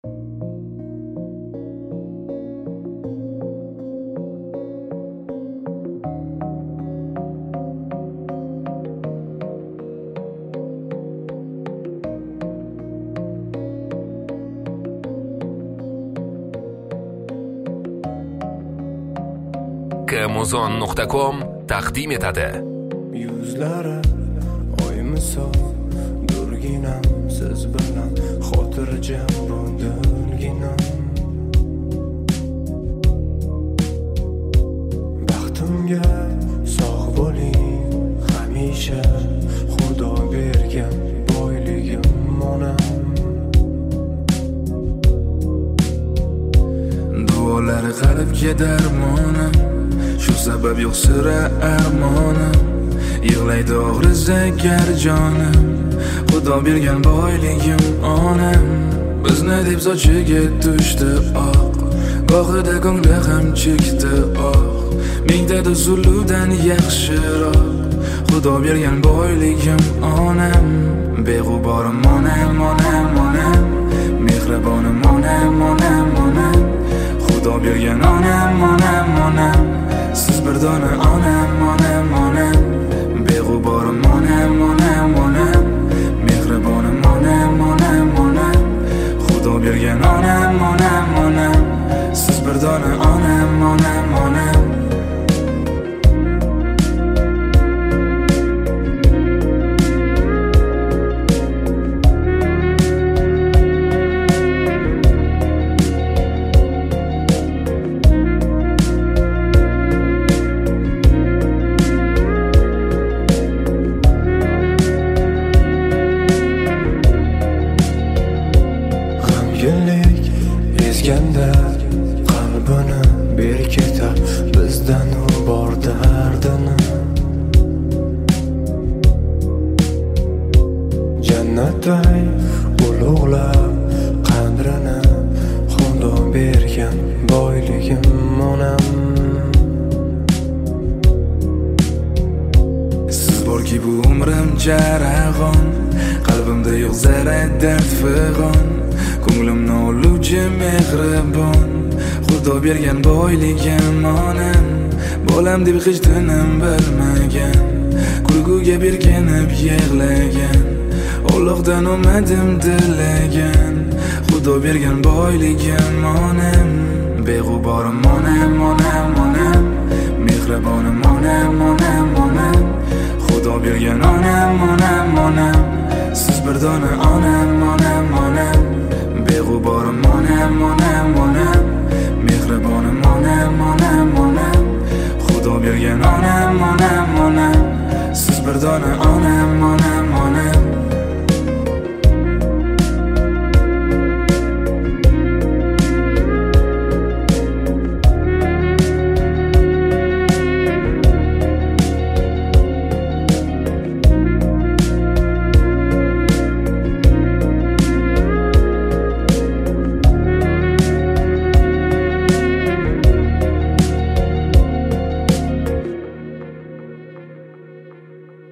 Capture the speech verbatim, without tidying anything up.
kamuzon nuqta com taqdim etadi. Yuzlari oy misol durginam, siz bilan xotirjam bo'lginam. Baxtimga sog' bo'ling hamisha, Xudo bergan boyligim onam. Duolari qalbga darmonim, shu sabab yo'q sira armonim. Yig'laydi og'risa gar jonim, Xudo bergan boyligim onam. Bizni deb sochiga tushdi oq, gohida ko'ngli ham chekdi oq. Mingta zuluvdan yaxshiroq, Xudo bergan boyligim onam. Beg'uborim onam, onam, onam, mehribonim onam, onam, onam. Xudo bergan onam, onam, onam, siz bir dona onam, onam, onam. Beg'uborim onam, onam, onam, mehribonim onam, onam, onam. Xudo bergan onam, onam, onam, siz bir dona onam, onam, onam. Ezganda qalbini berkitar, bizdan u bor dardini. Jannatday ulug'lab qadrini, Xudo bergan boyligim onam. Siz borki bu umrim jarag'on, qalbimda yo'q zara dard fig'on. Ko'nglimni oluvchi mehribon, Xudo bergan boyligim onam. Bolam deb hech tinim bilmagan, kulguga berkinib yig'lagan. Allohdan omadim tilagan, Xudo bergan boyligim onam. Beg'uborim onam, onam, onam, mehribonim onam, onam, onam. Xudo bergan onam, onam, onam, siz bir dona onam, onam, onam. Beg'uborim onam, onam, onam, mehribonim onam, onam, onam. Xudo bergan onam, onam, onam, siz bir dona onam, onam.